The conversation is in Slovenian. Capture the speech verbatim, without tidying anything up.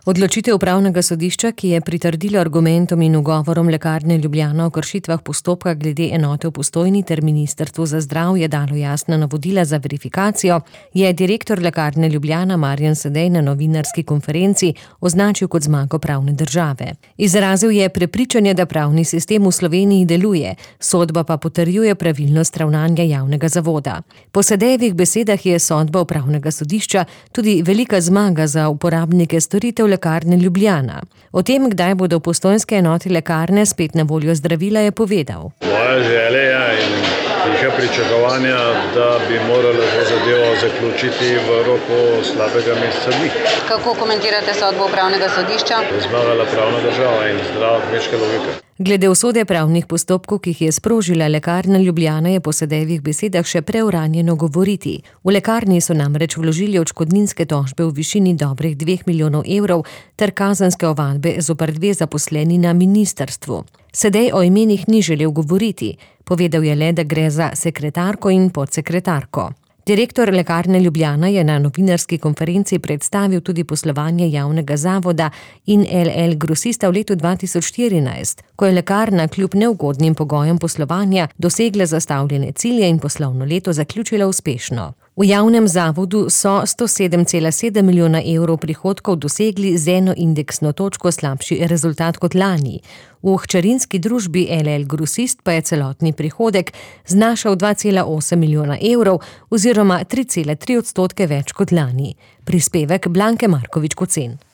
Odločitev upravnega sodišča, ki je pritrdilo argumentom in ugovorom Lekarne Ljubljana o kršitvah postopka glede enote v Postojni ter Ministrstvu za zdravje dalo jasna navodila za verifikacijo, je direktor Lekarne Ljubljana Marjan Sedej na novinarski konferenci označil kot zmago pravne države. Izrazil je prepričanje, da pravni sistem v Sloveniji deluje, sodba pa potrjuje pravilnost ravnanja javnega zavoda. Po Sedejevih besedah je sodba upravnega sodišča tudi velika zmaga za uporabnike storitev Lekarne Ljubljana. O tem, kdaj bodo v postojnski enoti lekarne spet na voljo zdravila, je povedal. Moja želja in tiha pričakovanja, da bi morali to zadevo zaključiti v roku slabega meseca dni. Kako komentirate sodbo upravnega sodišča? Zmagala pravna država in zdrava kmečka logika. Glede usode pravnih postopkov, ki jih je sprožila Lekarna Ljubljana, je po Sedejevih besedah še preuranjeno govoriti. V lekarni so namreč vložili odškodninske tožbe v višini dobrih dveh milijonov evrov ter kazenske ovadbe zoper dve zaposleni na ministrstvu. Sedej o imenih ni želel govoriti. Povedal je le, da gre za sekretarko in podsekretarko. Direktor Lekarne Ljubljana je na novinarski konferenci predstavil tudi poslovanje javnega zavoda in L L Grosista v letu dva tisoč štirinajst, ko je lekarna kljub neugodnim pogojem poslovanja dosegla zastavljene cilje in poslovno leto zaključila uspešno. V javnem zavodu so sto sedem cela sedem milijona evrov prihodkov dosegli z eno indeksno točko slabši rezultat kot lani. V hčerinski družbi L L Grosist pa je celotni prihodek znašal dva cela osem milijona evrov oziroma tri cela tri odstotke več kot lani. Prispevek Blanke Markovič Kocen.